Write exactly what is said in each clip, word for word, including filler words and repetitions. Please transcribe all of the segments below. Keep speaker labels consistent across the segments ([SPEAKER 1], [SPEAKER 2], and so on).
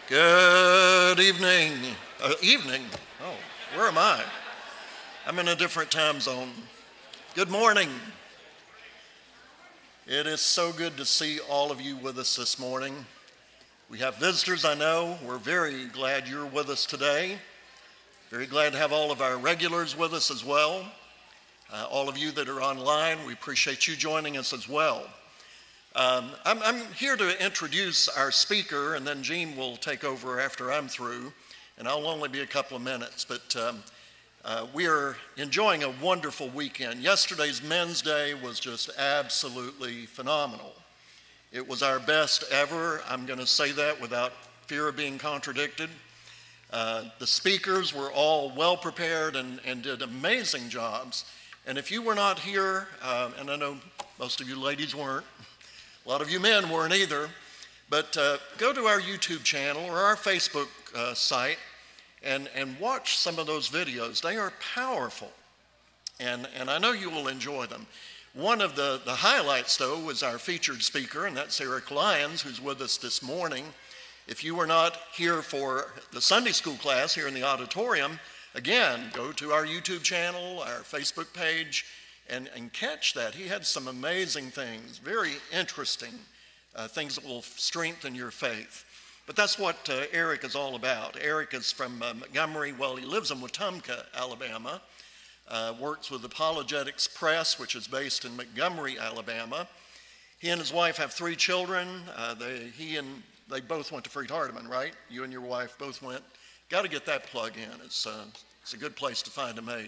[SPEAKER 1] Good evening. Uh, evening? Oh, where am I? I'm in a different time zone. Good morning. It is so good to see all of you with us this morning. We have visitors, I know. We're very glad you're with us today. Very glad to have all of our regulars with us as well. Uh, all of you that are online, we appreciate you joining us as well. Um, I'm, I'm here to introduce our speaker, and then Gene will take over after I'm through, and I'll only be a couple of minutes, but um, uh, we are enjoying a wonderful weekend. Yesterday's Men's Day was just absolutely phenomenal. It was our best ever. I'm going to say that without fear of being contradicted. Uh, the speakers were all well prepared and, and did amazing jobs. And if you were not here, uh, and I know most of you ladies weren't, a lot of you men weren't either, but uh, go to our YouTube channel or our Facebook uh, site and, and watch some of those videos. They are powerful, and, and I know you will enjoy them. One of the, the highlights, though, was our featured speaker, and that's Eric Lyons, who's with us this morning. If you were not here for the Sunday school class here in the auditorium, again, go to our YouTube channel, our Facebook page, And, and catch that. He had some amazing things, very interesting uh, things that will strengthen your faith. But that's what uh, Eric is all about. Eric is from uh, Montgomery. Well, he lives in Wetumpka, Alabama, uh, works with Apologetics Press, which is based in Montgomery, Alabama. He and his wife have three children. Uh, they, he and they both went to Freed Hardeman, right? You and your wife both went. Got to get that plug in. It's, uh, it's a good place to find a mate.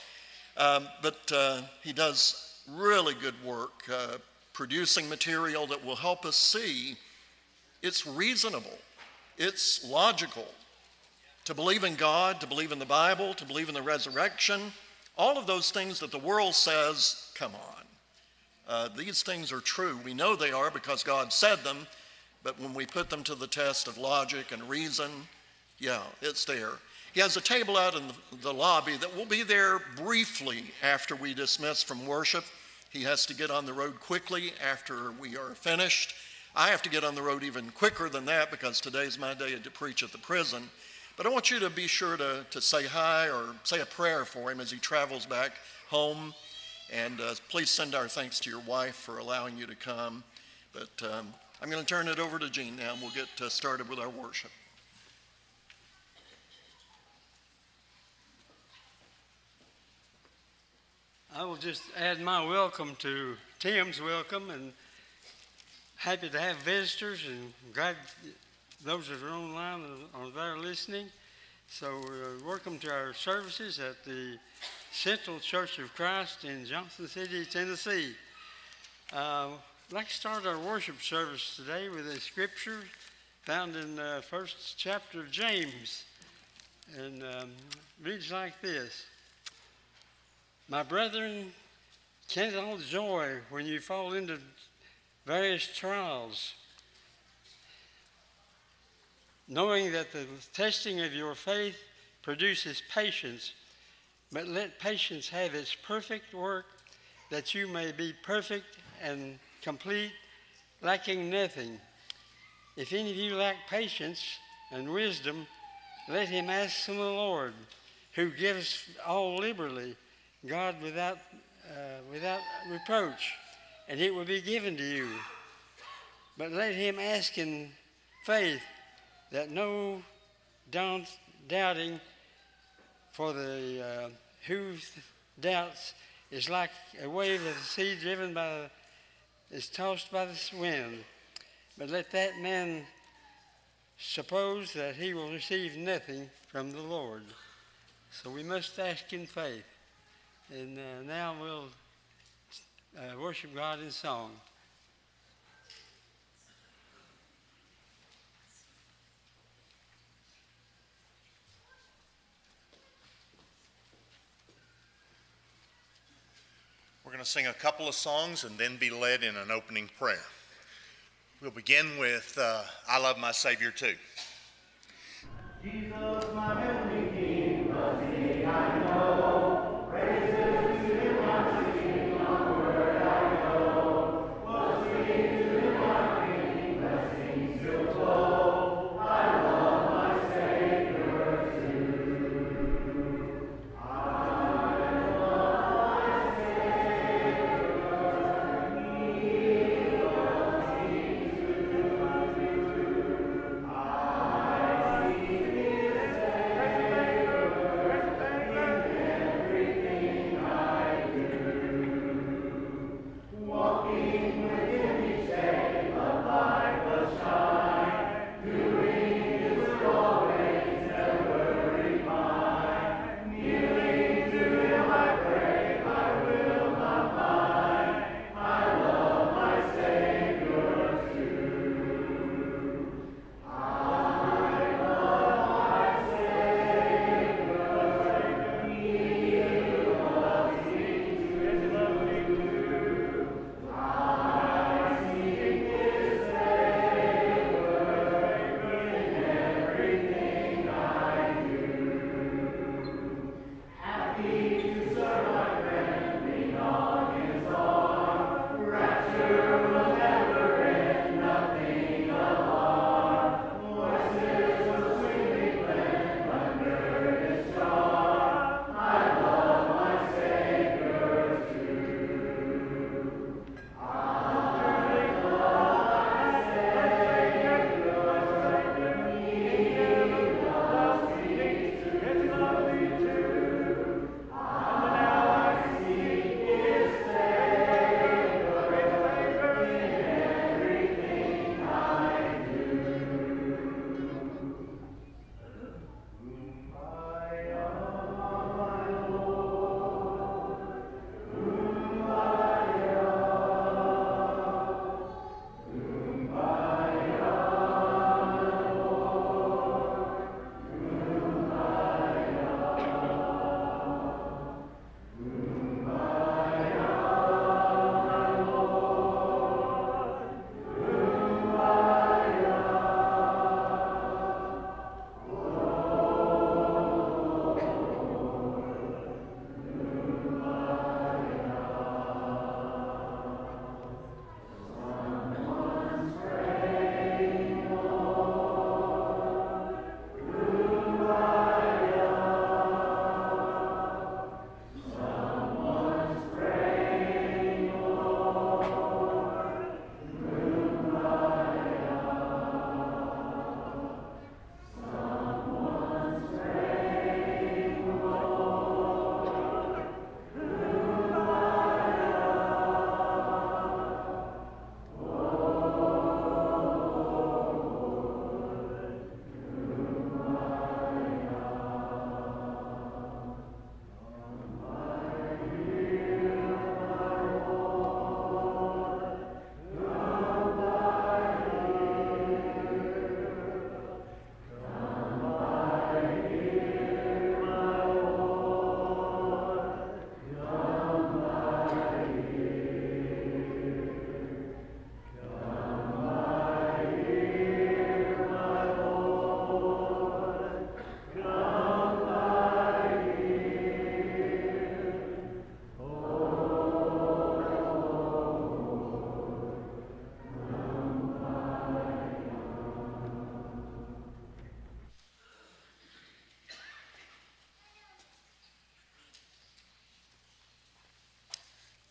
[SPEAKER 1] Um, but uh, he does really good work uh, producing material that will help us see it's reasonable, it's logical to believe in God, to believe in the Bible, to believe in the resurrection, all of those things that the world says, come on. Uh, these things are true. We know they are because God said them, but when we put them to the test of logic and reason, yeah, it's there. He has a table out in the lobby that will be there briefly after we dismiss from worship. He has to get on the road quickly after we are finished. I have to get on the road even quicker than that because today's my day to preach at the prison. But I want you to be sure to, to say hi or say a prayer for him as he travels back home. And uh, please send our thanks to your wife for allowing you to come. But um, I'm going to turn it over to Gene now, and we'll get uh, started with our worship.
[SPEAKER 2] I will just add my welcome to Tim's welcome, and happy to have visitors, and glad those that are online are there listening. So uh, welcome to our services at the Central Church of Christ in Johnson City, Tennessee. Uh, I'd like to start our worship service today with a scripture found in the first chapter of James, and um, reads like this. My brethren, count it all joy when you fall into various trials, knowing that the testing of your faith produces patience, but let patience have its perfect work, that you may be perfect and complete, lacking nothing. If any of you lack patience and wisdom, let him ask from the Lord, who gives all liberally, God without, uh, without reproach, and it will be given to you. But let him ask in faith, that no doubt, doubting, for the uh, who doubts is like a wave of the sea driven by, the, is tossed by the wind. But let that man suppose that he will receive nothing from the Lord. So we must ask in faith. And uh, now we'll uh, worship God in song.
[SPEAKER 3] We're going to sing a couple of songs and then be led in an opening prayer. We'll begin with uh, I Love My Savior Too.
[SPEAKER 4] Jesus, my heavenly King, the King I know, praises to him I sing, onward I go. What sings to my King, blessings still flow. I love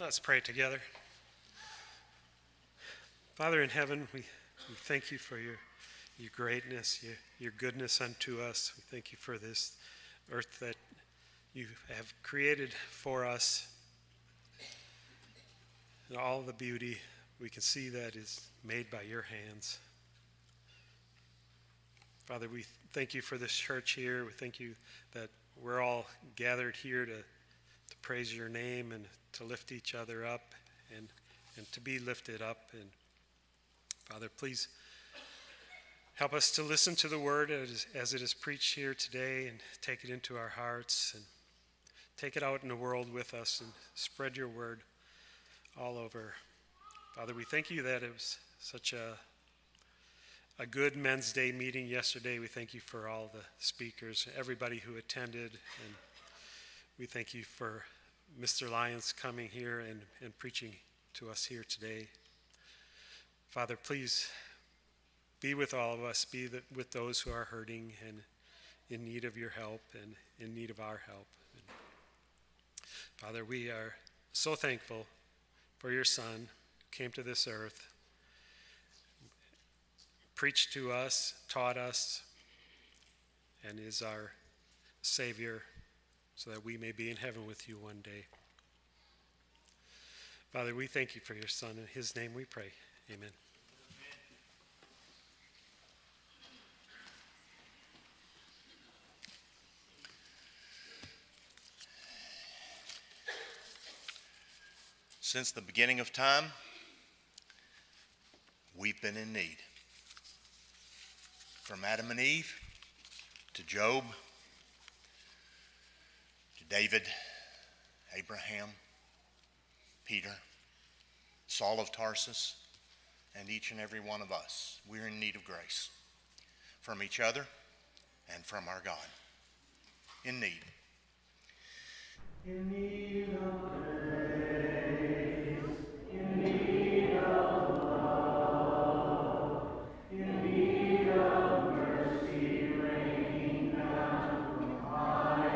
[SPEAKER 5] Let's pray together. Father in heaven, we, we thank you for your, your greatness, your, your goodness unto us. We thank you for this earth that you have created for us. And all the beauty we can see that is made by your hands. Father, we thank you for this church here. We thank you that we're all gathered here to, to praise your name and to lift each other up and, and to be lifted up. And Father, please help us to listen to the word as, as it is preached here today and take it into our hearts and take it out in the world with us and spread your word all over. Father, we thank you that it was such a, a good Men's Day meeting yesterday. We thank you for all the speakers, everybody who attended, and we thank you for Mister Lyons coming here and, and preaching to us here today. Father, please be with all of us, be the, with those who are hurting and in need of your help and in need of our help. And Father, we are so thankful for your Son who came to this earth, preached to us, taught us, and is our Savior, so that we may be in heaven with you one day. Father, we thank you for your Son. In his name we pray. Amen.
[SPEAKER 3] Since the beginning of time, we've been in need. From Adam and Eve to Job, to David, Abraham, Peter, Saul of Tarsus, and each and every one of us, we're in need of grace from each other and from our God. In need.
[SPEAKER 4] In need of grace, in need of love, in need of mercy raining down from high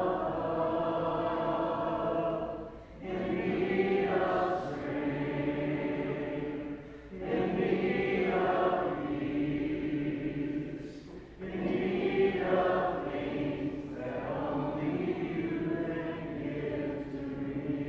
[SPEAKER 4] above, in need of strength, in need of peace, in need of things that only you can give to me.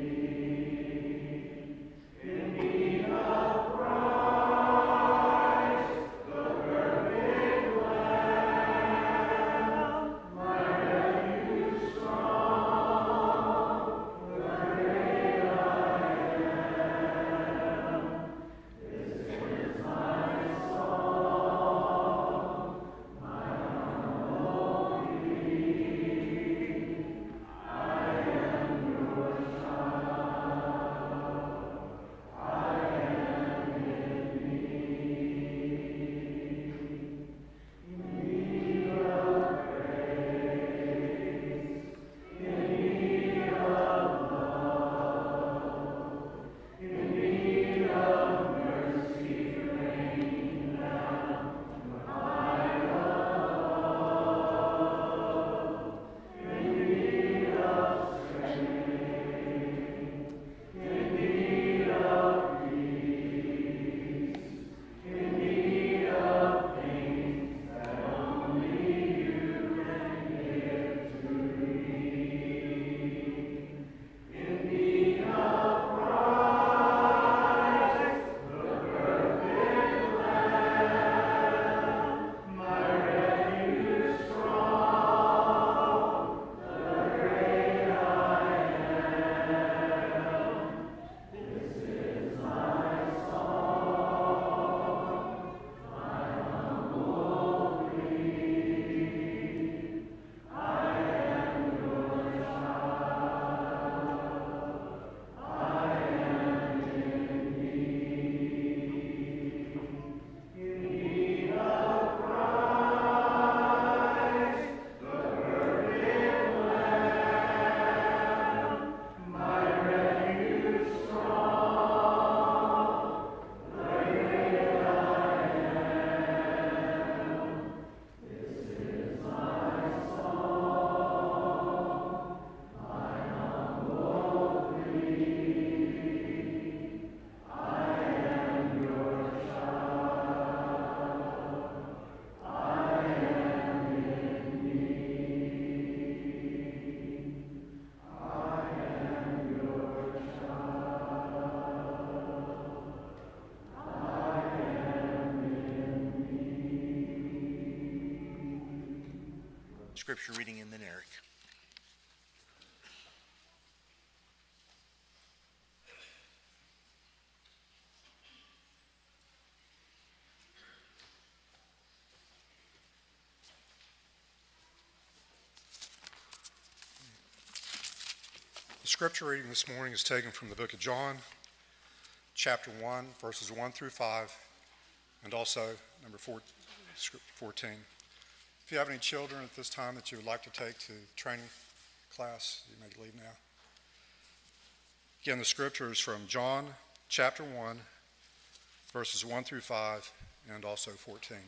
[SPEAKER 3] scripture reading and then Eric.
[SPEAKER 6] The scripture reading this morning is taken from the book of John, chapter one, verses one through five, and also number four, fourteen. If you have any children at this time that you would like to take to training class, you may leave now. Again, the scripture is from John, chapter one, verses one through five, and also fourteen.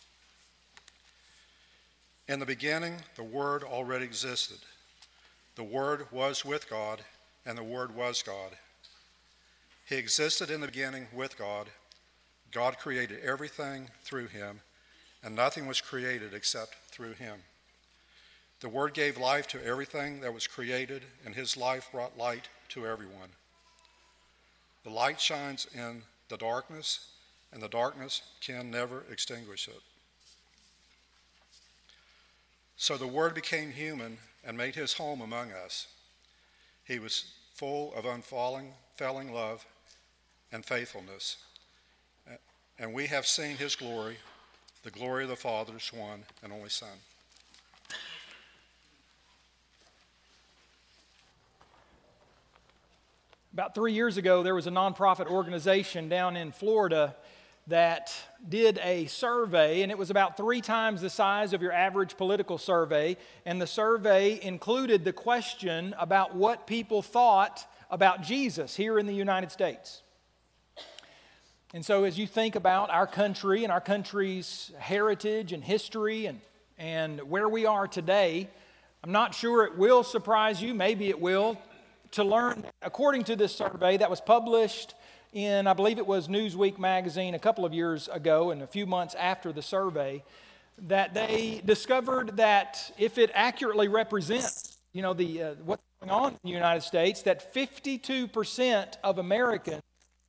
[SPEAKER 6] In the beginning, the Word already existed. The Word was with God, and the Word was God. He existed in the beginning with God. God created everything through him, and nothing was created except through him. The Word gave life to everything that was created, and his life brought light to everyone. The light shines in the darkness, and the darkness can never extinguish it. So the Word became human and made his home among us. He was full of unfailing failing love and faithfulness. And we have seen his glory, the glory of the Father's one and only Son.
[SPEAKER 7] About three years ago, there was a nonprofit organization down in Florida that did a survey, and it was about three times the size of your average political survey. And the survey included the question about what people thought about Jesus here in the United States. And so as you think about our country and our country's heritage and history and, and where we are today, I'm not sure it will surprise you, maybe it will, to learn, according to this survey that was published in, I believe it was Newsweek magazine a couple of years ago and a few months after the survey, that they discovered that if it accurately represents, you know, the uh, what's going on in the United States, that fifty-two percent of Americans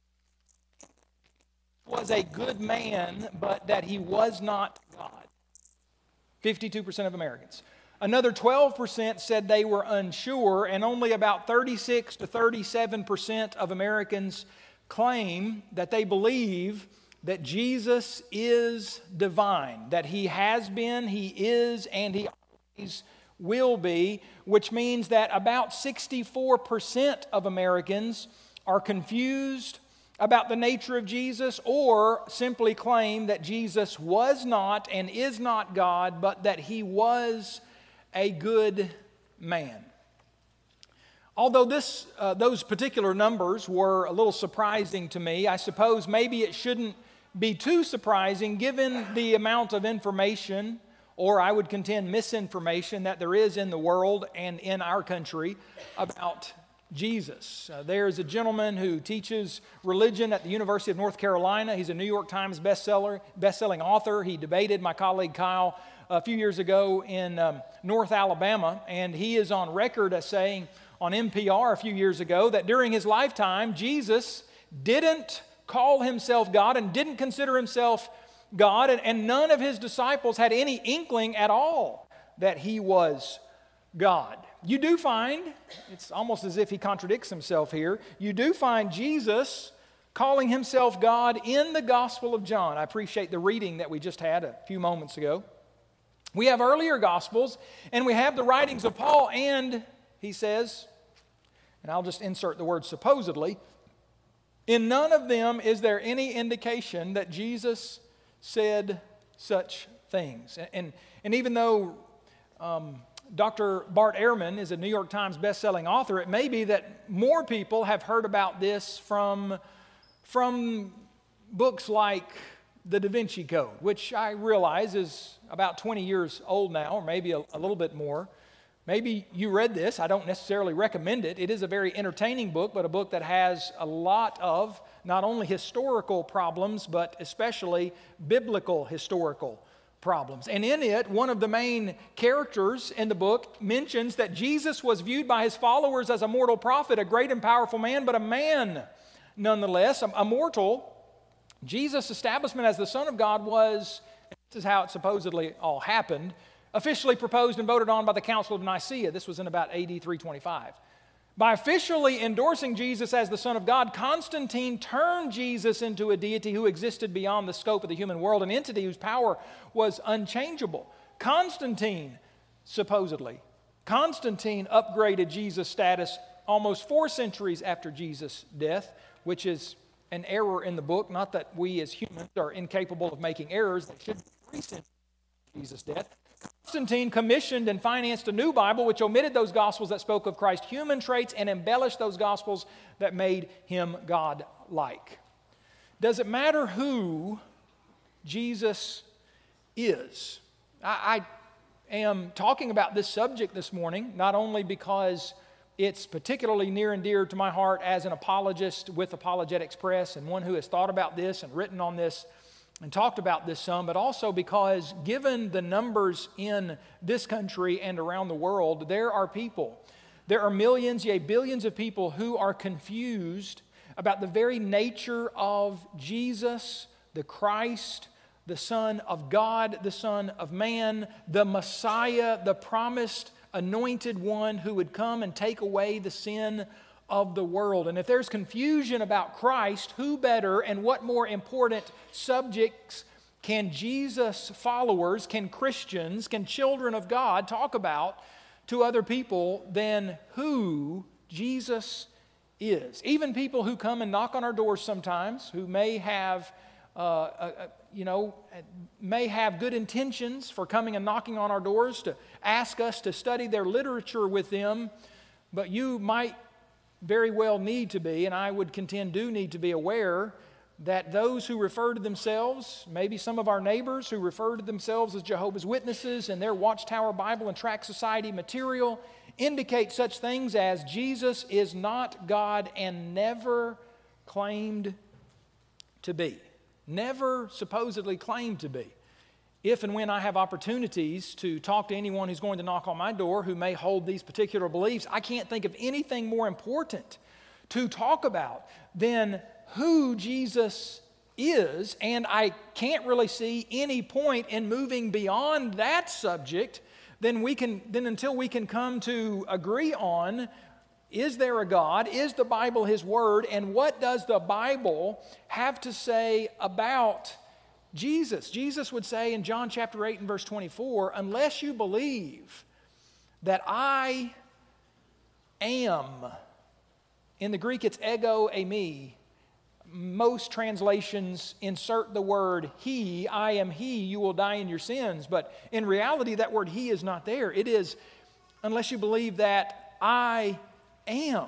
[SPEAKER 7] was a good man, but that he was not God. fifty-two percent of Americans. Another twelve percent said they were unsure, and only about thirty-six to thirty-seven percent of Americans claim that they believe that Jesus is divine, that he has been, he is, and he always will be, which means that about sixty-four percent of Americans are confused about the nature of Jesus, or simply claim that Jesus was not and is not God, but that he was a good man. Although this, uh, those particular numbers were a little surprising to me, I suppose maybe it shouldn't be too surprising given the amount of information, or I would contend misinformation, that there is in the world and in our country about Jesus. Uh, there's a gentleman who teaches religion at the University of North Carolina. He's a New York Times bestseller, best-selling author. He debated my colleague Kyle a few years ago in um, North Alabama, and he is on record as saying on N P R a few years ago that during his lifetime, Jesus didn't call himself God and didn't consider himself God, and, and none of his disciples had any inkling at all that he was God. You do find, it's almost as if he contradicts himself here, you do find Jesus calling himself God in the Gospel of John. I appreciate the reading that we just had a few moments ago. We have earlier Gospels, and we have the writings of Paul, and he says, and I'll just insert the word supposedly, in none of them is there any indication that Jesus said such things. And, and, and even though um, Doctor Bart Ehrman is a New York Times best-selling author, it may be that more people have heard about this from, from books like The Da Vinci Code, which I realize is about twenty years old now, or maybe a, a little bit more. Maybe you read this. I don't necessarily recommend it. It is a very entertaining book, but a book that has a lot of not only historical problems, but especially biblical historical problems. And in it, one of the main characters in the book mentions that Jesus was viewed by his followers as a mortal prophet, a great and powerful man, but a man nonetheless, a, a mortal. Jesus' establishment as the Son of God was, this is how it supposedly all happened, officially proposed and voted on by the Council of Nicaea. This was in about A D three twenty-five. By officially endorsing Jesus as the Son of God, Constantine turned Jesus into a deity who existed beyond the scope of the human world, an entity whose power was unchangeable. Constantine, supposedly, Constantine upgraded Jesus' status almost four centuries after Jesus' death, which is an error in the book. Not that we as humans are incapable of making errors. That should be three centuries after Jesus' death. Constantine commissioned and financed a new Bible which omitted those Gospels that spoke of Christ's human traits and embellished those Gospels that made him God-like. Does it matter who Jesus is? I, I am talking about this subject this morning, not only because it's particularly near and dear to my heart as an apologist with Apologetics Press and one who has thought about this and written on this and talked about this some, but also because given the numbers in this country and around the world, there are people, there are millions, yea, billions of people who are confused about the very nature of Jesus, the Christ, the Son of God, the Son of Man, the Messiah, the promised anointed one who would come and take away the sin of the world. And if there's confusion about Christ, who better and what more important subjects can Jesus followers, can Christians, can children of God talk about to other people than who Jesus is? Even people who come and knock on our doors sometimes, who may have, uh, uh, you know, may have good intentions for coming and knocking on our doors to ask us to study their literature with them, but you might very well need to be, and I would contend do need to be aware that those who refer to themselves, maybe some of our neighbors who refer to themselves as Jehovah's Witnesses and their Watchtower Bible and Tract Society material indicate such things as Jesus is not God and never claimed to be. Never supposedly claimed to be. If and when I have opportunities to talk to anyone who's going to knock on my door who may hold these particular beliefs, I can't think of anything more important to talk about than who Jesus is, and I can't really see any point in moving beyond that subject than we can, then until we can come to agree on, is there a God? Is the Bible His Word? And what does the Bible have to say about Jesus? Jesus would say in John chapter eight and verse twenty-four, unless you believe that I am, in the Greek it's ego eimi, most translations insert the word He, I am He, you will die in your sins, but in reality that word He is not there. It is, unless you believe that I am,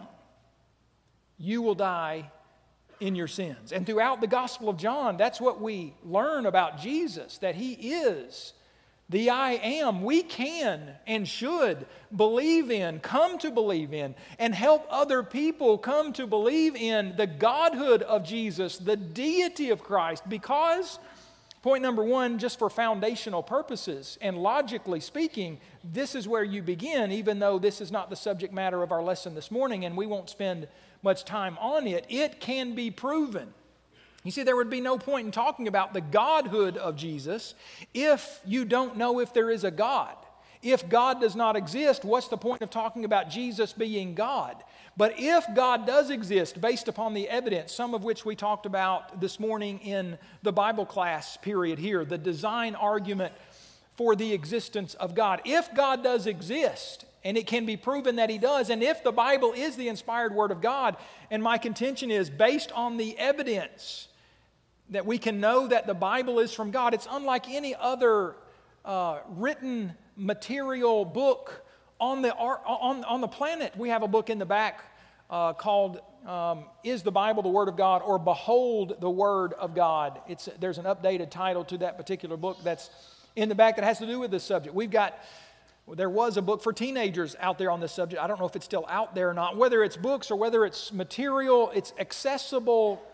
[SPEAKER 7] you will die in your sins. And throughout the Gospel of John, that's what we learn about Jesus, that He is the I am. We can and should believe in, come to believe in, and help other people come to believe in the Godhood of Jesus, the deity of Christ, because, point number one, just for foundational purposes and logically speaking, this is where you begin, even though this is not the subject matter of our lesson this morning and we won't spend much time on it. It can be proven. You see, there would be no point in talking about the Godhood of Jesus if you don't know if there is a God. If God does not exist, what's the point of talking about Jesus being God? But if God does exist, based upon the evidence, some of which we talked about this morning in the Bible class period here, the design argument for the existence of God. If God does exist, and it can be proven that He does, and if the Bible is the inspired Word of God, and my contention is based on the evidence that we can know that the Bible is from God, it's unlike any other uh, written material book on the, on, on the planet. We have a book in the back uh, called um, Is the Bible the Word of God, or Behold the Word of God. It's, there's an updated title to that particular book that's in the back that has to do with this subject. We've got, there was a book for teenagers out there on this subject. I don't know if it's still out there or not. Whether it's books or whether it's material, it's accessible,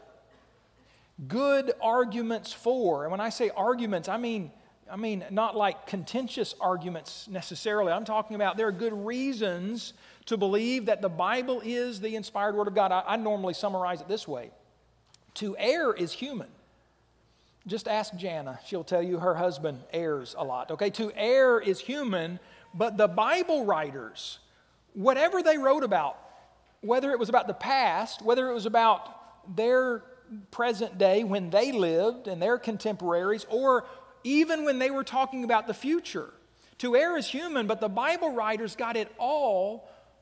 [SPEAKER 7] good arguments for. And when I say arguments, I mean I mean, not like contentious arguments necessarily. I'm talking about there are good reasons to believe that the Bible is the inspired Word of God. I, I normally summarize it this way. To err is human. Just ask Jana. She'll tell you her husband errs a lot. Okay, to err is human, but the Bible writers, whatever they wrote about, whether it was about the past, whether it was about their present day when they lived and their contemporaries, or even when they were talking about the future, to err is human, but the Bible writers got it all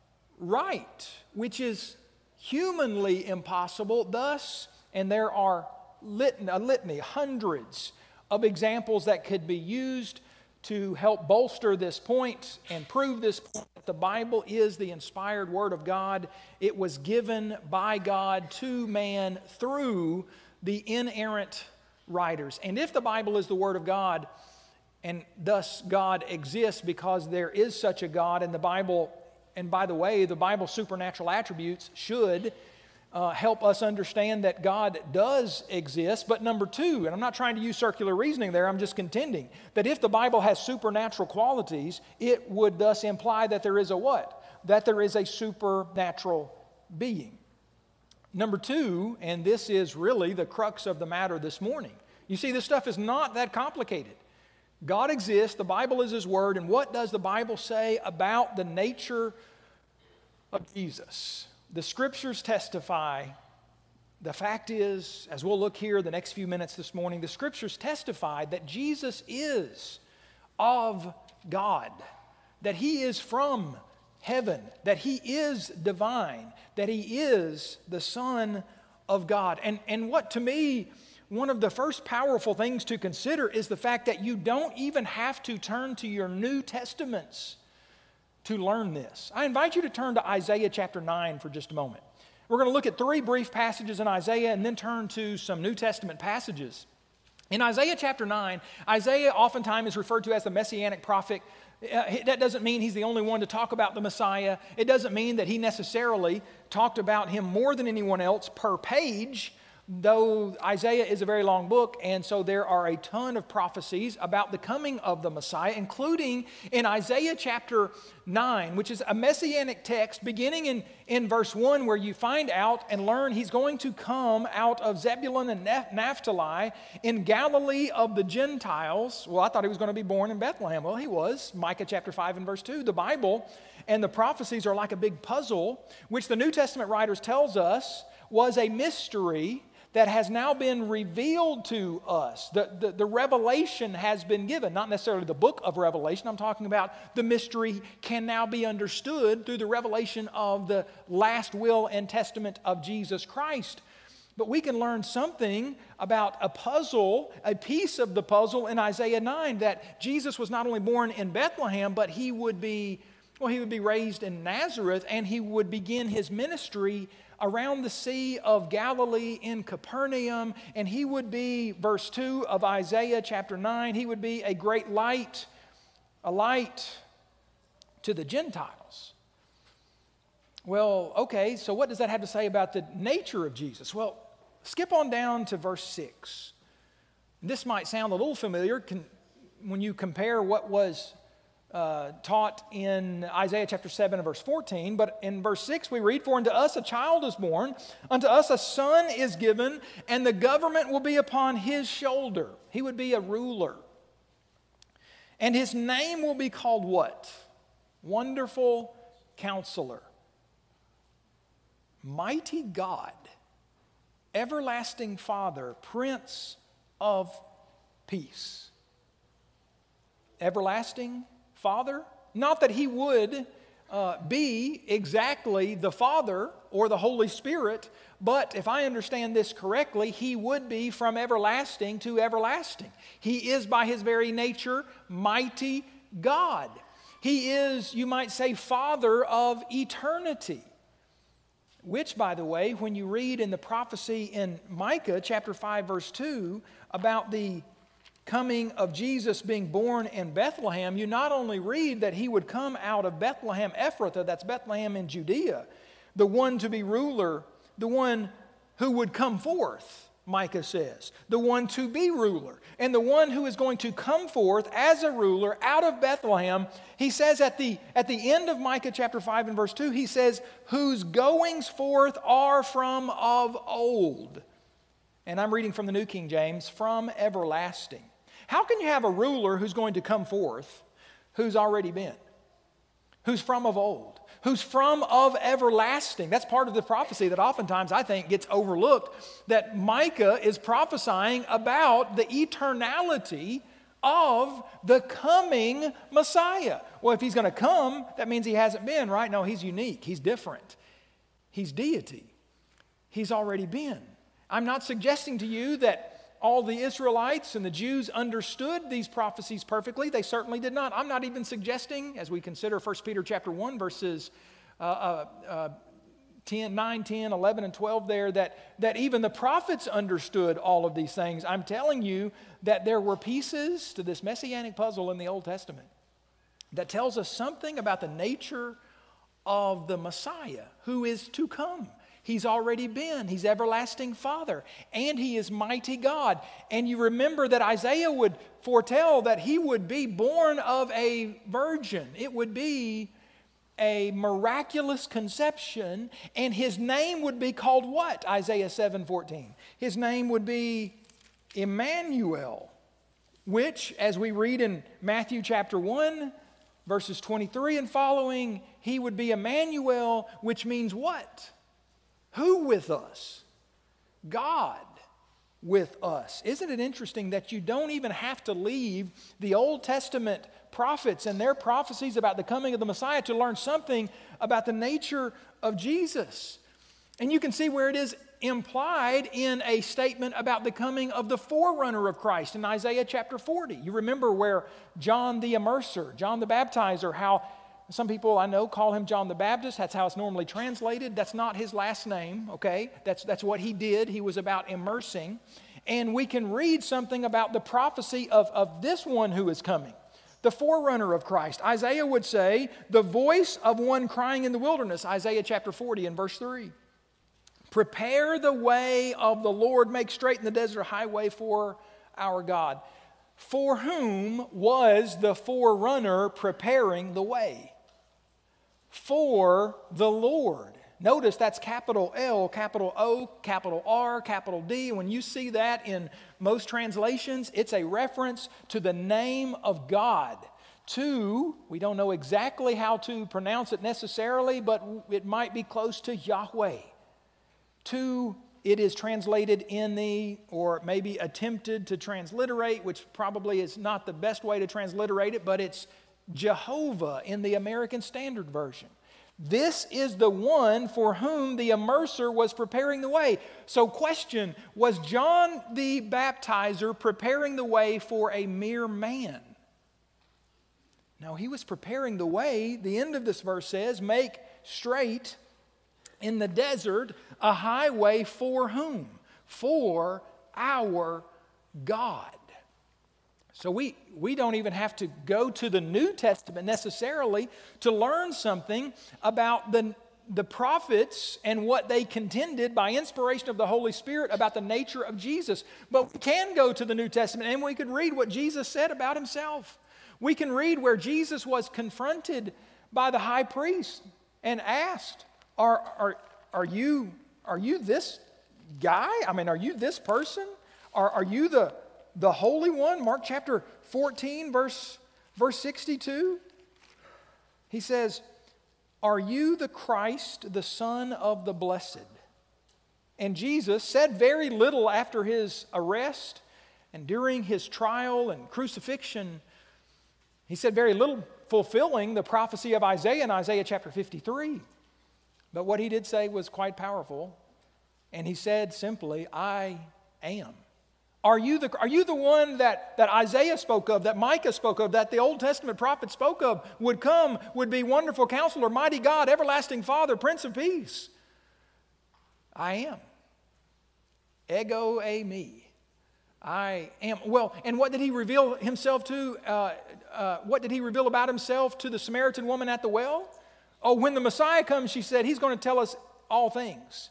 [SPEAKER 7] right, which is humanly impossible. Thus, and there are Litany, a litany, hundreds of examples that could be used to help bolster this point and prove this point that the Bible is the inspired Word of God. It was given by God to man through the inerrant writers. And if the Bible is the Word of God, and thus God exists because there is such a God, and the Bible, and by the way, the Bible's supernatural attributes should Uh, help us understand that God does exist. But number two, and I'm not trying to use circular reasoning there, I'm just contending that if the Bible has supernatural qualities, it would thus imply that there is a what? That there is a supernatural being. Number two, and this is really the crux of the matter this morning. You see, this stuff is not that complicated. God exists, the Bible is His Word, and what does the Bible say about the nature of Jesus? The Scriptures testify, the fact is, as we'll look here the next few minutes this morning, the Scriptures testify that Jesus is of God, that He is from heaven, that He is divine, that He is the Son of God. And, and what to me, one of the first powerful things to consider is the fact that you don't even have to turn to your New Testaments to learn this. I invite you to turn to Isaiah chapter nine for just a moment. We're going to look at three brief passages in Isaiah and then turn to some New Testament passages. In Isaiah chapter nine, Isaiah oftentimes is referred to as the Messianic prophet. Uh, that doesn't mean he's the only one to talk about the Messiah. It doesn't mean that he necessarily talked about him more than anyone else per page, though Isaiah is a very long book, and so there are a ton of prophecies about the coming of the Messiah, including in Isaiah chapter nine, which is a messianic text beginning in, in verse one, where you find out and learn he's going to come out of Zebulun and Naphtali in Galilee of the Gentiles. Well, I thought he was going to be born in Bethlehem. Well, he was. Micah chapter five and verse two. The Bible and the prophecies are like a big puzzle, which the New Testament writers tells us was a mystery that has now been revealed to us. The, the, the revelation has been given, not necessarily the book of Revelation. I'm talking about the mystery can now be understood through the revelation of the last will and testament of Jesus Christ. But we can learn something about a puzzle, a piece of the puzzle in Isaiah nine, that Jesus was not only born in Bethlehem, but he would be, well, he would be raised in Nazareth, and he would begin his ministry around the Sea of Galilee in Capernaum, and he would be, verse two of Isaiah chapter nine, he would be a great light, a light to the Gentiles. Well, okay, so what does that have to say about the nature of Jesus? Well, skip on down to verse six. This might sound a little familiar when you compare what was Uh, taught in Isaiah chapter seven and verse fourteen, but in verse six we read, "For unto us a child is born, unto us a son is given, and the government will be upon his shoulder." He would be a ruler. "And his name will be called" what? Wonderful Counselor, Mighty God, Everlasting Father, Prince of Peace. Everlasting Father? Not that he would uh, be exactly the Father or the Holy Spirit, but if I understand this correctly, he would be from everlasting to everlasting. He is by his very nature mighty God. He is, you might say, Father of eternity. Which, by the way, when you read in the prophecy in Micah chapter five verse two about the coming of Jesus being born in Bethlehem, you not only read that he would come out of Bethlehem Ephrathah, that's Bethlehem in Judea, the one to be ruler, the one who would come forth, Micah says, the one to be ruler, and the one who is going to come forth as a ruler out of Bethlehem. He says at the, at the end of Micah chapter five and verse two, he says, "Whose goings forth are from of old." and I'm reading from the New King James, from everlasting. How can you have a ruler who's going to come forth who's already been, who's from of old, who's from of everlasting? That's part of the prophecy that oftentimes I think gets overlooked, that Micah is prophesying about the eternality of the coming Messiah. Well, if he's going to come, that means he hasn't been, right? No, he's unique. He's different. He's deity. He's already been. I'm not suggesting to you that all the Israelites and the Jews understood these prophecies perfectly. They certainly did not. I'm not even suggesting, as we consider First Peter chapter one, verses uh, uh, uh, ten, nine, ten, eleven, and twelve there, that, that even the prophets understood all of these things. I'm telling you that there were pieces to this messianic puzzle in the Old Testament that tells us something about the nature of the Messiah who is to come. He's already been. He's everlasting Father, and He is mighty God. And you remember that Isaiah would foretell that He would be born of a virgin. It would be a miraculous conception, and His name would be called what? Isaiah seven fourteen. His name would be Emmanuel, which, as we read in Matthew chapter one, verses twenty-three and following, He would be Emmanuel, which means what? Who with us? God with us. Isn't it interesting that you don't even have to leave the Old Testament prophets and their prophecies about the coming of the Messiah to learn something about the nature of Jesus? And you can see where it is implied in a statement about the coming of the forerunner of Christ in Isaiah chapter forty. You remember where John the Immerser, John the Baptizer, how some people I know call him John the Baptist. That's how it's normally translated. That's not his last name, okay? That's, that's what he did. He was about immersing. And we can read something about the prophecy of, of this one who is coming, the forerunner of Christ. Isaiah would say, the voice of one crying in the wilderness, Isaiah chapter forty and verse three. Prepare the way of the Lord, make straight in the desert a highway for our God. For whom was the forerunner preparing the way? For the Lord. Notice that's capital L, capital O, capital R, capital D. When you see that in most translations, it's a reference to the name of God. To, we don't know exactly how to pronounce it necessarily, but it might be close to Yahweh. To, it is translated in the, or maybe attempted to transliterate, which probably is not the best way to transliterate it, but it's Jehovah in the American Standard Version. This is the one for whom the immerser was preparing the way. So question, was John the Baptizer preparing the way for a mere man? No, he was preparing the way. The end of this verse says, make straight in the desert a highway for whom? For our God. So we, we don't even have to go to the New Testament necessarily to learn something about the, the prophets and what they contended by inspiration of the Holy Spirit about the nature of Jesus. But we can go to the New Testament and we could read what Jesus said about Himself. We can read where Jesus was confronted by the high priest and asked, are, are, are, you, are you this guy? I mean, are you this person? Are, are you the... The Holy One? Mark chapter fourteen, verse, verse sixty-two. He says, are you the Christ, the Son of the Blessed? And Jesus said very little after His arrest and during His trial and crucifixion. He said very little, fulfilling the prophecy of Isaiah in Isaiah chapter fifty-three. But what He did say was quite powerful. And He said simply, I am. Are you the, are you the one that, that Isaiah spoke of, that Micah spoke of, that the Old Testament prophet spoke of, would come, would be wonderful counselor, mighty God, everlasting Father, Prince of Peace? I am. Ego eimi. I am. Well, and what did He reveal Himself to? Uh, uh, what did He reveal about Himself to the Samaritan woman at the well? Oh, when the Messiah comes, she said, He's going to tell us all things.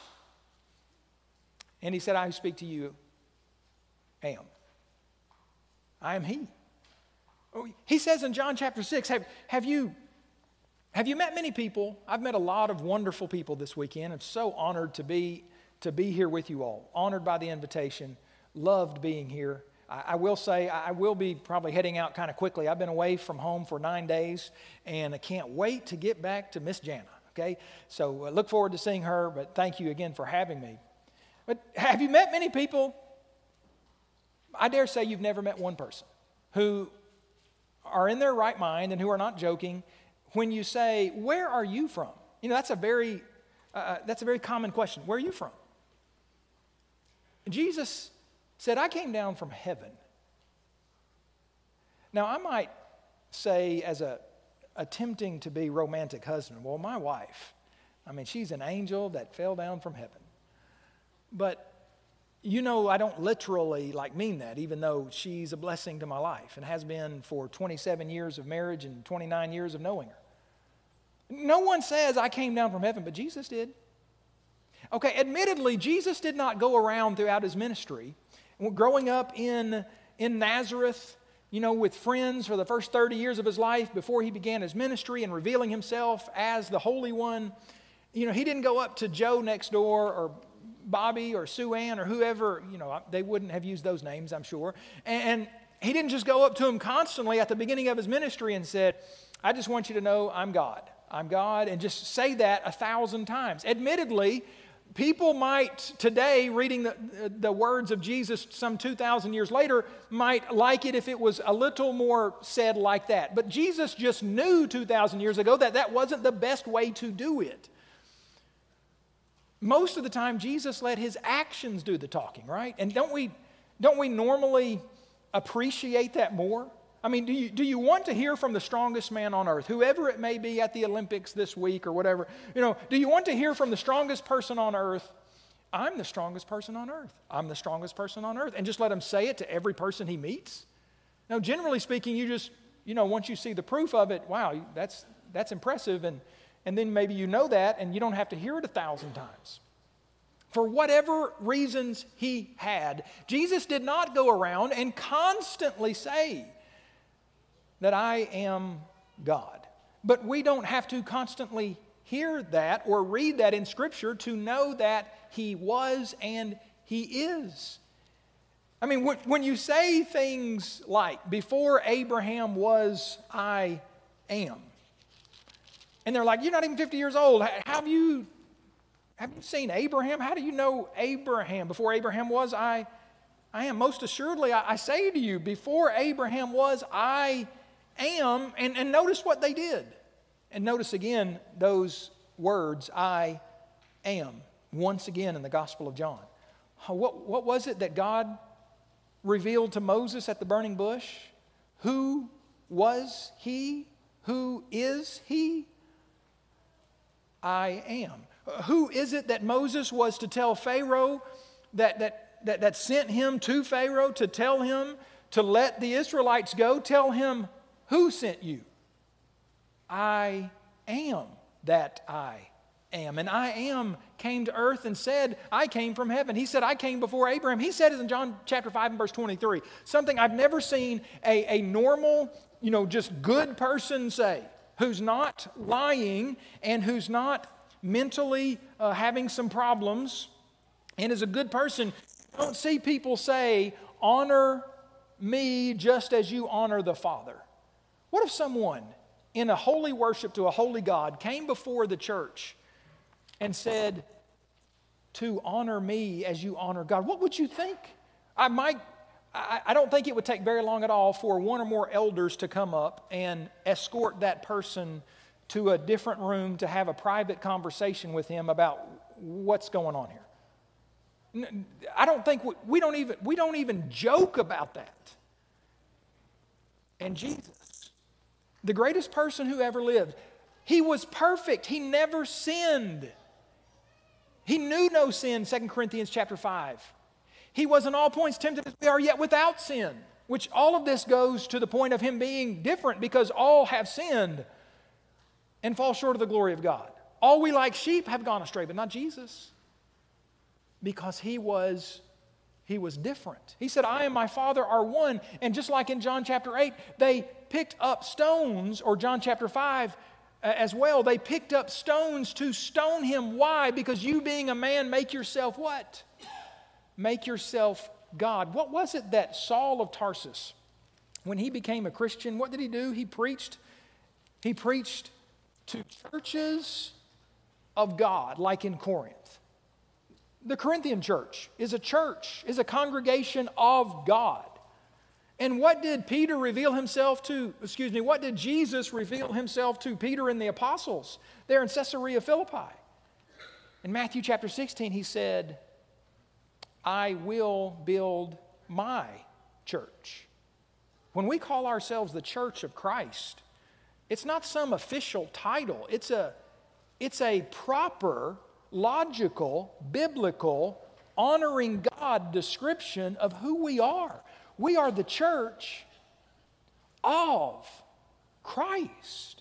[SPEAKER 7] And He said, I who speak to you am. I am He. He says in John chapter six, have, have, you, have you met many people? I've met a lot of wonderful people this weekend. I'm so honored to be to be here with you all. Honored by the invitation. Loved being here. I, I will say I will be probably heading out kind of quickly. I've been away from home for nine days, and I can't wait to get back to Miss Jana. Okay, so I look forward to seeing her, but thank you again for having me. But have you met many people? I dare say you've never met one person who are in their right mind and who are not joking when you say, where are you from? You know, that's a very, uh, that's a very common question. Where are you from? Jesus said, I came down from heaven. Now, I might say as a attempting to be romantic husband, well, my wife, I mean, she's an angel that fell down from heaven. But you know, I don't literally like mean that, even though she's a blessing to my life and has been for twenty-seven years of marriage and twenty-nine years of knowing her. No one says I came down from heaven, but Jesus did. Okay, admittedly, Jesus did not go around throughout his ministry. Growing up in, in Nazareth, you know, with friends for the first thirty years of his life before he began his ministry and revealing himself as the Holy One, you know, he didn't go up to Joe next door or Bobby or Sue Ann or whoever, you know, they wouldn't have used those names, I'm sure. And, and he didn't just go up to him constantly at the beginning of his ministry and said, I just want you to know I'm God. I'm God, and just say that a thousand times. Admittedly, people might today, reading the, the words of Jesus some two thousand years later, might like it if it was a little more said like that. But Jesus just knew two thousand years ago that that wasn't the best way to do it. Most of the time, Jesus let his actions do the talking, right? And don't we, don't we normally appreciate that more? I mean, do you, do you want to hear from the strongest man on earth, whoever it may be at the Olympics this week or whatever? You know, do you want to hear from the strongest person on earth? I'm the strongest person on earth. I'm the strongest person on earth. And just let him say it to every person he meets? Now, generally speaking, you just, you know, once you see the proof of it, wow, that's, that's impressive. And, and then maybe you know that and you don't have to hear it a thousand times. For whatever reasons he had, Jesus did not go around and constantly say that I am God. But we don't have to constantly hear that or read that in Scripture to know that he was and he is. I mean, when you say things like, before Abraham was, I am. And they're like, you're not even fifty years old. Have you, have you seen Abraham? How do you know Abraham? Before Abraham was, I, I am. Most assuredly, I, I say to you, before Abraham was, I am. And, and notice what they did. And notice again those words, I am, once again in the Gospel of John. What, what was it that God revealed to Moses at the burning bush? Who was he? Who is he? I am. Who is it that Moses was to tell Pharaoh, that, that, that, that sent him to Pharaoh to tell him to let the Israelites go? Tell him, who sent you? I am that I am. And I am came to earth and said, I came from heaven. He said, I came before Abraham. He said it in John chapter five and verse twenty-three. Something I've never seen a, a normal, you know, just good person say, who's not lying and who's not mentally uh, having some problems and is a good person. I don't see people say, honor me just as you honor the Father. What if someone in a holy worship to a holy God came before the church and said, to honor me as you honor God? What would you think? I might, I, I don't think it would take very long at all for one or more elders to come up and escort that person to a different room to have a private conversation with him about what's going on here. I don't think we, we don't even we don't even joke about that. And Jesus, the greatest person who ever lived, he was perfect. He never sinned. He knew no sin, Second Corinthians chapter five. He was in all points tempted as we are, yet without sin, which all of this goes to the point of him being different because all have sinned and fall short of the glory of God. All we like sheep have gone astray, but not Jesus, because he was, he was different. He said, I and my Father are one. And just like in John chapter eight, they picked up stones, or John chapter five, as well. They picked up stones to stone him. Why? Because you being a man, make yourself what? Make yourself God. What was it that Saul of Tarsus, when he became a Christian, what did he do? He preached. He preached to churches of God, like in Corinth. The Corinthian church is a church, is a congregation of God. And what did Peter reveal himself to, excuse me, what did Jesus reveal himself to Peter and the apostles there in Caesarea Philippi? In Matthew chapter sixteen, he said, I will build my church. When we call ourselves the church of Christ, it's not some official title. It's a, it's a proper, logical, biblical, honoring God description of who we are. We are the church of Christ.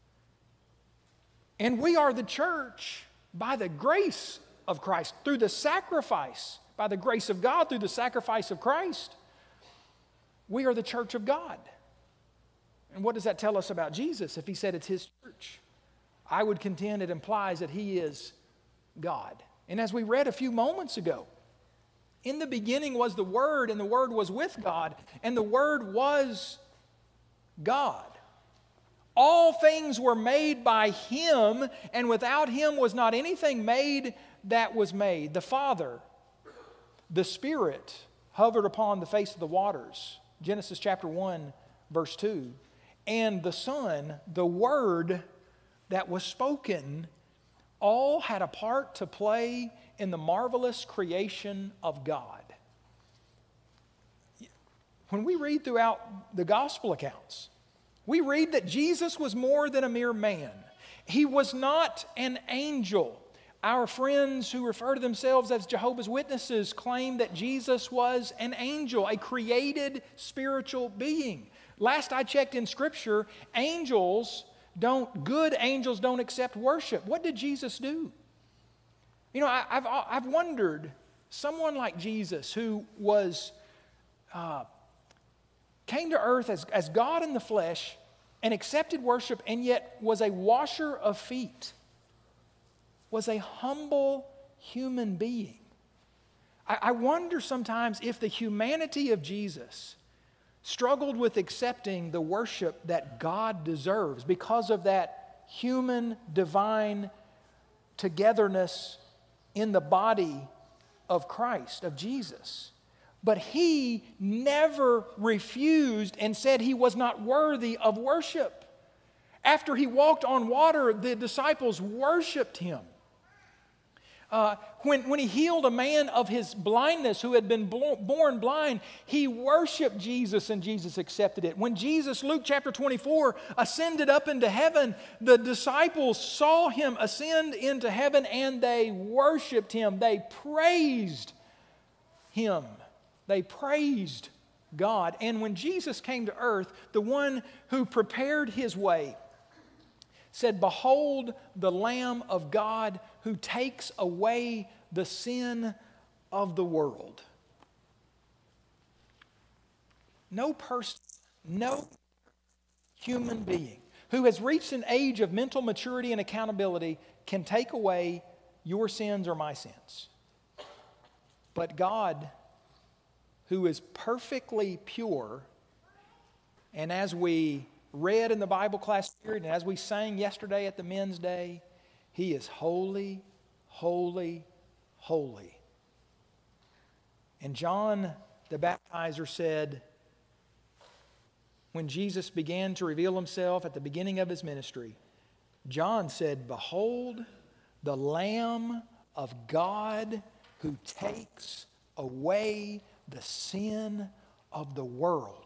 [SPEAKER 7] And we are the church by the grace of Christ, through the sacrifice, by the grace of God, through the sacrifice of Christ. We are the church of God. And what does that tell us about Jesus if he said it's his church? I would contend it implies that he is God. And as we read a few moments ago, in the beginning was the Word, and the Word was with God, and the Word was God. All things were made by him, and without him was not anything made that was made. The Father, the Spirit, hovered upon the face of the waters. Genesis chapter one, verse two. And the Son, the Word that was spoken, all had a part to play in the marvelous creation of God. When we read throughout the gospel accounts, we read that Jesus was more than a mere man. He was not an angel. Our friends who refer to themselves as Jehovah's Witnesses claim that Jesus was an angel, a created spiritual being. Last I checked in Scripture, angels don't, good angels don't accept worship. What did Jesus do? You know, I, I've, I've wondered, someone like Jesus who was, uh, came to earth as, as God in the flesh and accepted worship and yet was a washer of feet, was a humble human being. I, I wonder sometimes if the humanity of Jesus struggled with accepting the worship that God deserves because of that human, divine togetherness in the body of Christ, of Jesus. But he never refused and said he was not worthy of worship. After he walked on water, the disciples worshiped him. Uh, when, when he healed a man of his blindness who had been born blind, he worshiped Jesus and Jesus accepted it. When Jesus, Luke chapter twenty-four, ascended up into heaven, the disciples saw him ascend into heaven and they worshiped him. They praised him. They praised God. And when Jesus came to earth, the one who prepared his way said, "Behold the Lamb of God who takes away the sin of the world." No person, no human being who has reached an age of mental maturity and accountability can take away your sins or my sins. But God, who is perfectly pure, and as we read in the Bible class period and as we sang yesterday at the Men's Day, he is holy, holy, holy. And John the Baptizer said, when Jesus began to reveal himself at the beginning of his ministry, John said, "Behold the Lamb of God who takes away the sin of the world."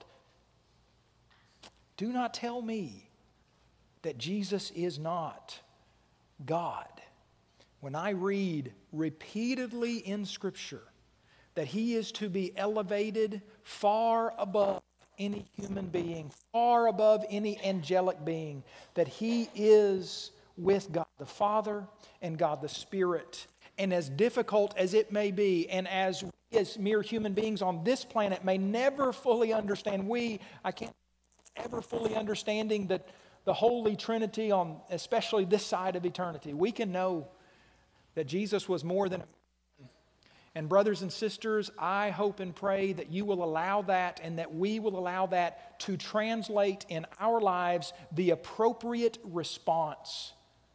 [SPEAKER 7] Do not tell me that Jesus is not God. When I read repeatedly in Scripture that he is to be elevated far above any human being, far above any angelic being, that he is with God the Father and God the Spirit. And as difficult as it may be, and as we as mere human beings on this planet may never fully understand, we, I can't ever fully understanding that the Holy Trinity, on especially this side of eternity, we can know that Jesus was more than a man. And brothers and sisters, I hope and pray that you will allow that and that we will allow that to translate in our lives the appropriate response.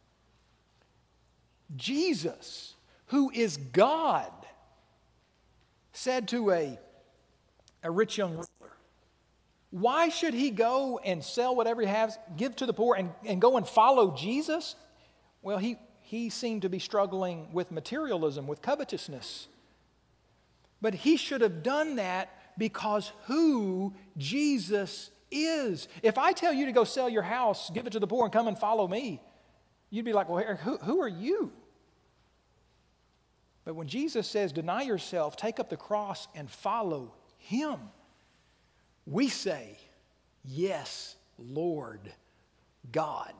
[SPEAKER 7] Jesus, who is God, said to a, a rich young ruler, why should he go and sell whatever he has, give to the poor, and, and go and follow Jesus? Well, he, he seemed to be struggling with materialism, with covetousness. But he should have done that because who Jesus is. If I tell you to go sell your house, give it to the poor, and come and follow me, you'd be like, well, who, who are you? But when Jesus says, deny yourself, take up the cross, and follow him, we say, yes, Lord God,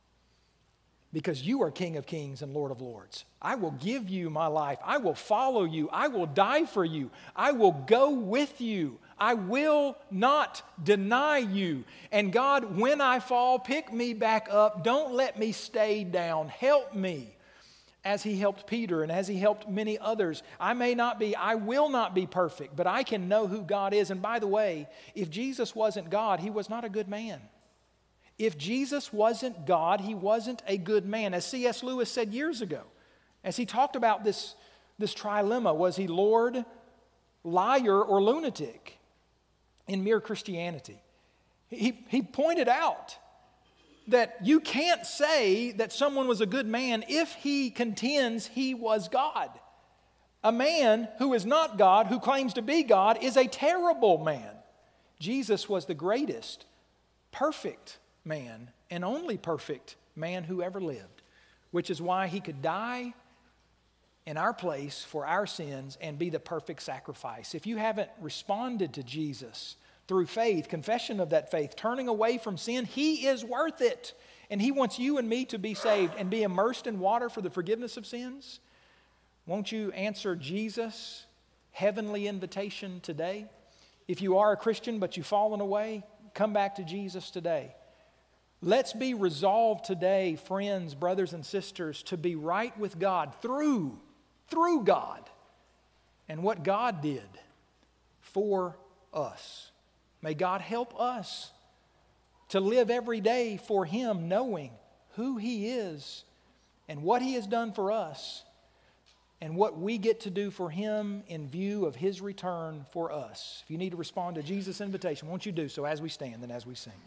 [SPEAKER 7] because you are King of kings and Lord of lords. I will give you my life. I will follow you. I will die for you. I will go with you. I will not deny you. And God, when I fall, pick me back up. Don't let me stay down. Help me. As he helped Peter and as he helped many others. I may not be, I will not be perfect, but I can know who God is. And by the way, if Jesus wasn't God, he was not a good man. If Jesus wasn't God, he wasn't a good man. As C S Lewis said years ago, as he talked about this, this trilemma, was he Lord, liar, or lunatic in Mere Christianity? He, he pointed out that you can't say that someone was a good man if he contends he was God. A man who is not God, who claims to be God, is a terrible man. Jesus was the greatest, perfect man, and only perfect man who ever lived, which is why he could die in our place for our sins and be the perfect sacrifice. If you haven't responded to Jesus through faith, confession of that faith, turning away from sin, he is worth it. And he wants you and me to be saved and be immersed in water for the forgiveness of sins. Won't you answer Jesus' heavenly invitation today? If you are a Christian but you've fallen away, come back to Jesus today. Let's be resolved today, friends, brothers and sisters, to be right with God through, through God and what God did for us. May God help us to live every day for him, knowing who he is and what he has done for us and what we get to do for him in view of his return for us. If you need to respond to Jesus' invitation, won't you do so as we stand and as we sing?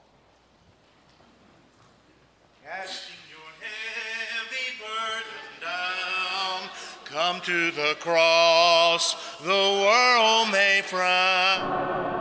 [SPEAKER 3] Casting your heavy burden down, come to the cross, the world may frown.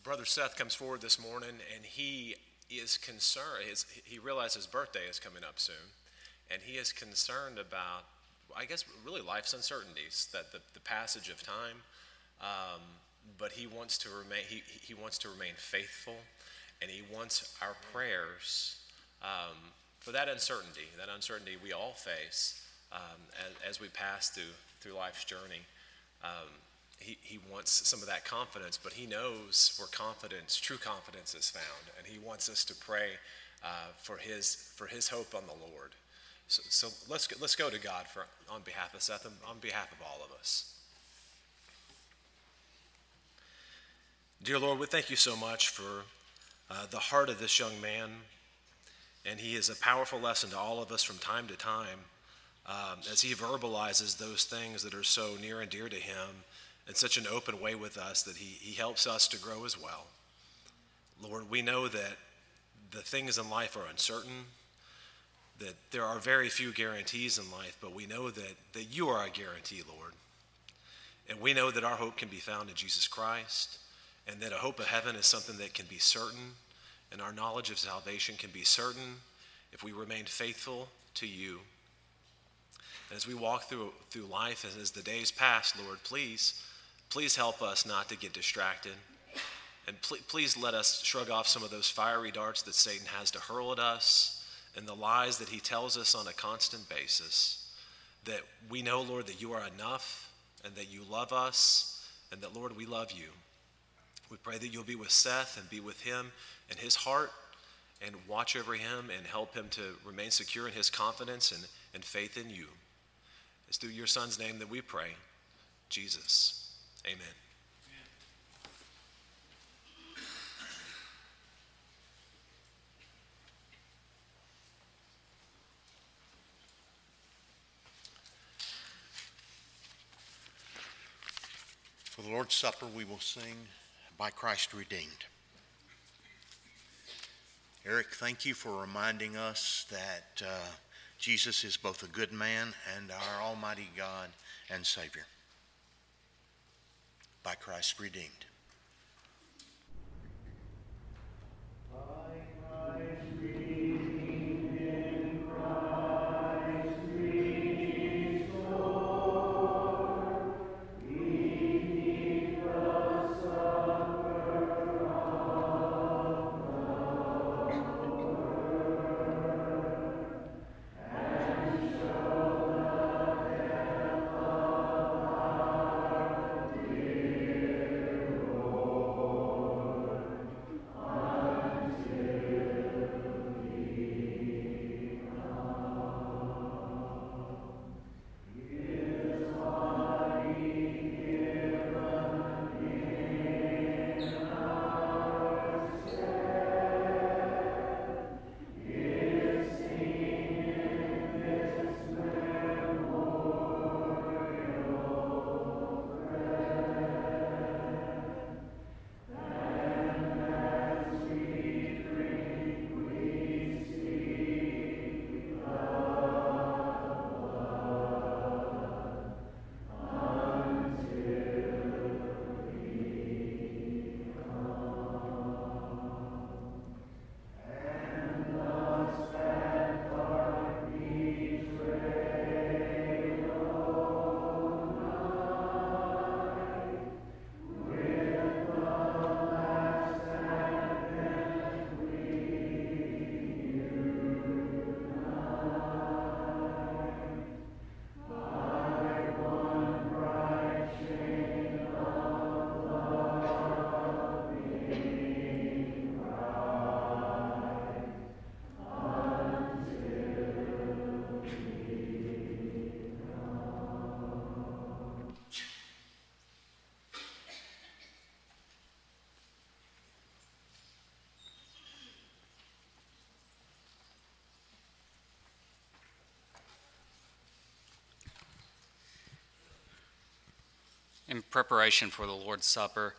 [SPEAKER 8] Brother Seth comes forward this morning, and he is concerned. His, he realizes his birthday is coming up soon, and he is concerned about, I guess, really life's uncertainties, that the, the passage of time. Um, but he wants to remain. He he wants to remain faithful, and he wants our prayers um, for that uncertainty. That uncertainty we all face um, as, as we pass through through life's journey. Um, he he wants some of that confidence, but he knows where confidence, true confidence, is found, and he wants us to pray uh, for his for his hope on the Lord. So, so let's go, let's go to God for on behalf of Seth and on behalf of all of us. Dear Lord, we thank you so much for uh, the heart of this young man, and he is a powerful lesson to all of us from time to time um, as he verbalizes those things that are so near and dear to him in such an open way with us that he, he helps us to grow as well. Lord, we know that the things in life are uncertain, that there are very few guarantees in life, but we know that, that you are a guarantee, Lord. And we know that our hope can be found in Jesus Christ, and that a hope of heaven is something that can be certain, and our knowledge of salvation can be certain if we remain faithful to you. And as we walk through through life, and as the days pass, Lord, please, please help us not to get distracted. And pl- please let us shrug off some of those fiery darts that Satan has to hurl at us, and the lies that he tells us on a constant basis. That we know, Lord, that you are enough, and that you love us, and that, Lord, we love you. We pray that you'll be with Seth and be with him and his heart, and watch over him and help him to remain secure in his confidence and, and faith in you. It's through your Son's name that we pray, Jesus. Amen.
[SPEAKER 3] For the Lord's Supper, we will sing By Christ Redeemed. Eric, thank you for reminding us that uh, Jesus is both a good man and our Almighty God and Savior. By Christ redeemed.
[SPEAKER 9] In preparation for the Lord's Supper,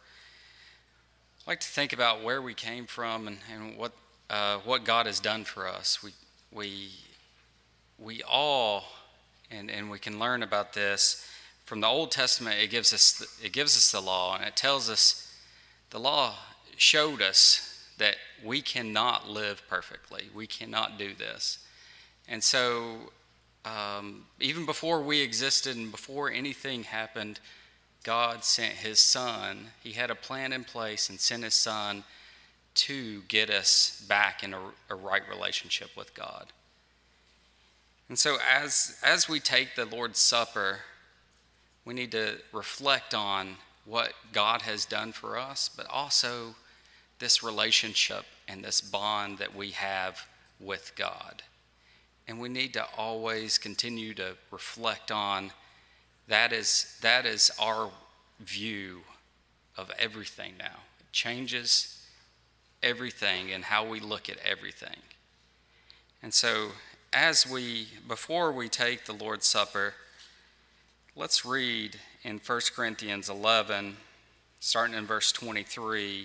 [SPEAKER 9] I like to think about where we came from and, and what uh, what God has done for us. We we we all, and, and we can learn about this from the Old Testament. It gives us it gives us the law, and it tells us the law showed us that we cannot live perfectly. We cannot do this. And so um, even before we existed and before anything happened, God sent his son. He had a plan in place and sent his son to get us back in a, a right relationship with God. And so as, as we take the Lord's Supper, we need to reflect on what God has done for us, but also this relationship and this bond that we have with God. And we need to always continue to reflect on that is, that is our view of everything now. It changes everything and how we look at everything. And so as we, before we take the Lord's Supper, let's read in First Corinthians eleven, starting in verse twenty-three.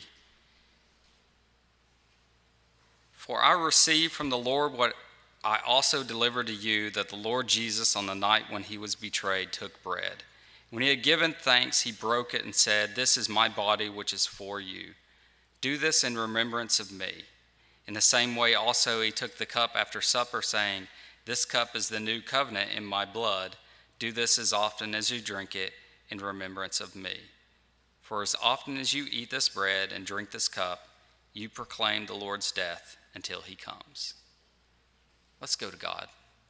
[SPEAKER 9] For I received from the Lord what I also delivered to you, that the Lord Jesus, on the night when he was betrayed, took bread. When he had given thanks, he broke it and said, "This is my body, which is for you. Do this in remembrance of me." In the same way also he took the cup after supper, saying, "This cup is the new covenant in my blood. Do this as often as you drink it in remembrance of me. For as often as you eat this bread and drink this cup, you proclaim the Lord's death until he comes." Let's go to God.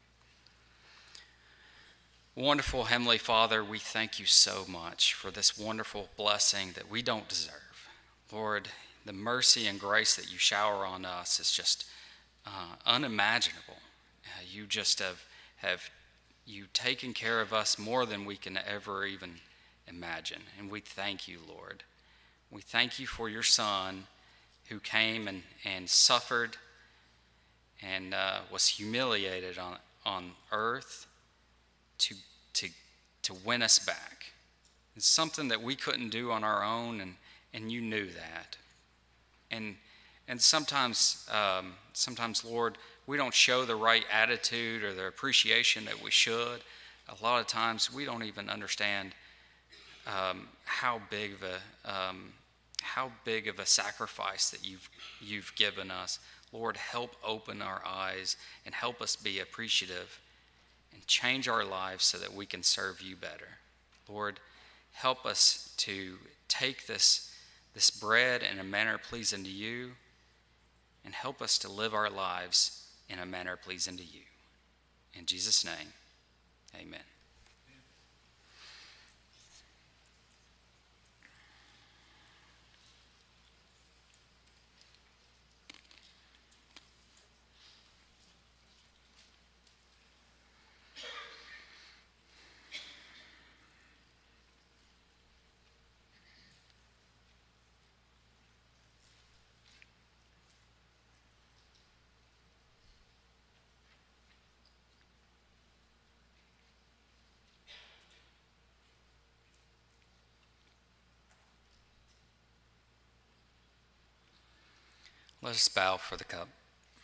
[SPEAKER 9] Wonderful Heavenly Father, we thank you so much for this wonderful blessing that we don't deserve. Lord, the mercy and grace that you shower on us is just uh, unimaginable. Uh, you just have, have you taken care of us more than we can ever even imagine. And we thank you, Lord. We thank you for your Son who came and, and suffered and uh, was humiliated on, on earth to, to, to win us back. It's something that we couldn't do on our own, and, and you knew that. And, and sometimes, um, sometimes, Lord, we don't show the right attitude or the appreciation that we should. A lot of times we don't even understand um, how big of a um, how big of a sacrifice that you've you've given us. Lord, help open our eyes and help us be appreciative and change our lives so that we can serve you better. Lord, help us to take this, this bread in a manner pleasing to you, and help us to live our lives in a manner pleasing to you. In Jesus' name, amen. Let us bow for the cup.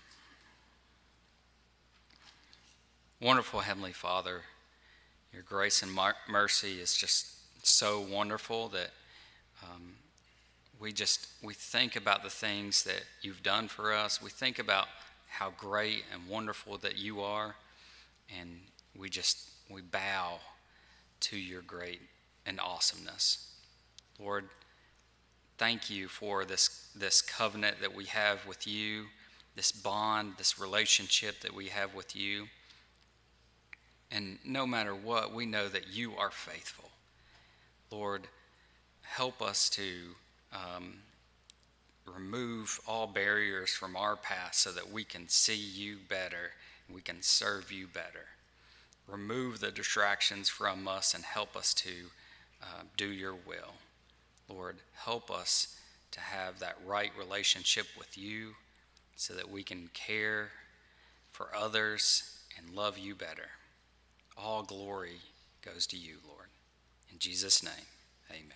[SPEAKER 9] Wonderful Heavenly Father, your grace and mar- mercy is just so wonderful that um, we just, we think about the things that you've done for us. We think about how great and wonderful that you are, and we just, we bow to your great and awesomeness. Lord, thank you for this, this covenant that we have with you, this bond, this relationship that we have with you. And no matter what, we know that you are faithful. Lord, help us to um, remove all barriers from our path so that we can see you better and we can serve you better. Remove the distractions from us and help us to uh, do your will. Lord, help us to have that right relationship with you so that we can care for others and love you better. All glory goes to you, Lord. In Jesus' name, amen.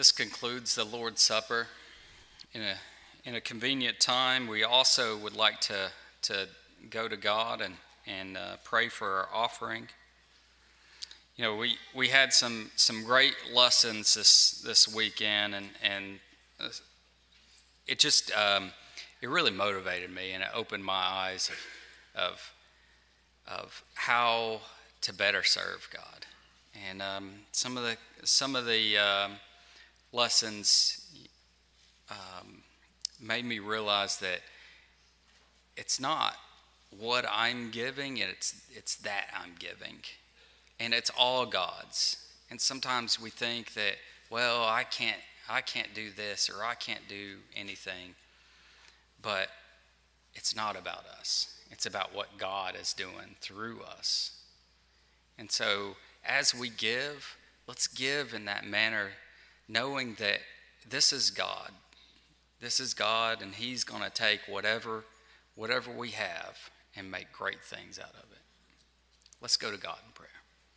[SPEAKER 9] this concludes the Lord's Supper. In a, in a convenient time, we also would like to, to go to God and, and uh, pray for our offering. You know, we, we had some, some great lessons this, this weekend, and, and it just, um, it really motivated me, and it opened my eyes of, of, of how to better serve God. And um, some of the, some of the um, lessons um, made me realize that it's not what I'm giving, it's, it's that I'm giving. And it's all God's. And sometimes we think that, well, I can't, I can't do this, or I can't do anything. But it's not about us. It's about what God is doing through us. And so as we give, let's give in that manner, knowing that this is God. This is God, and He's going to take whatever, whatever we have and make great things out of it. Let's go to God in prayer.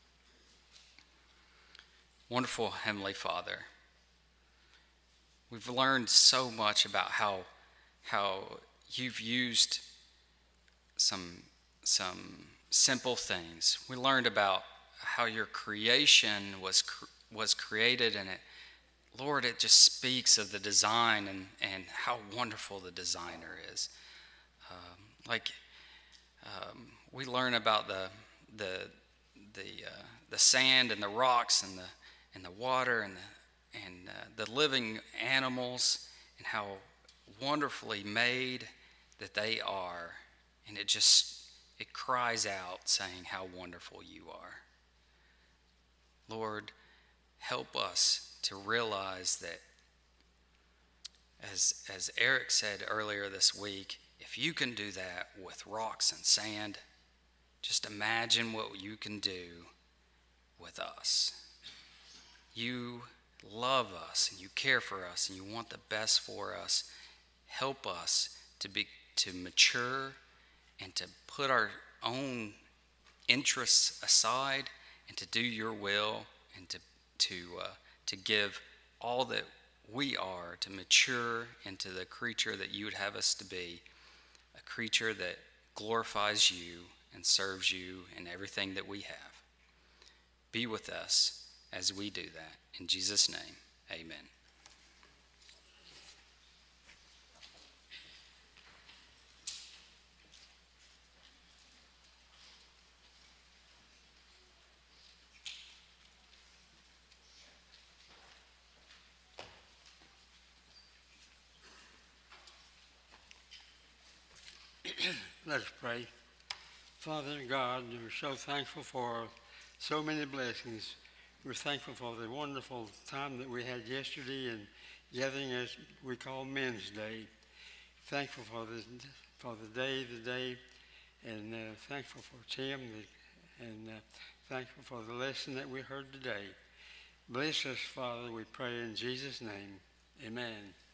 [SPEAKER 9] Wonderful Heavenly Father, we've learned so much about how, how you've used some, some simple things. We learned about how your creation was, was created, and it, Lord, it just speaks of the design and, and how wonderful the designer is. Um, like um, we learn about the the the uh, the sand and the rocks and the and the water and the and uh, the living animals, and how wonderfully made that they are, and it just it cries out saying how wonderful you are. Lord, help us to realize that, as as Eric said earlier this week, if you can do that with rocks and sand, just imagine what you can do with us. You love us, and you care for us, and you want the best for us. Help us to be to mature and to put our own interests aside and to do your will, and to to uh, to give all that we are to mature into the creature that you would have us to be, a creature that glorifies you and serves you in everything that we have. Be with us as we do that. In Jesus' name, amen.
[SPEAKER 2] Let's pray. Father God, we're so thankful for so many blessings. We're thankful for the wonderful time that we had yesterday and gathering as we call Men's Day. Thankful for the, for the day, the day, and uh, thankful for Tim, and uh, thankful for the lesson that we heard today. Bless us, Father, we pray in Jesus' name. Amen.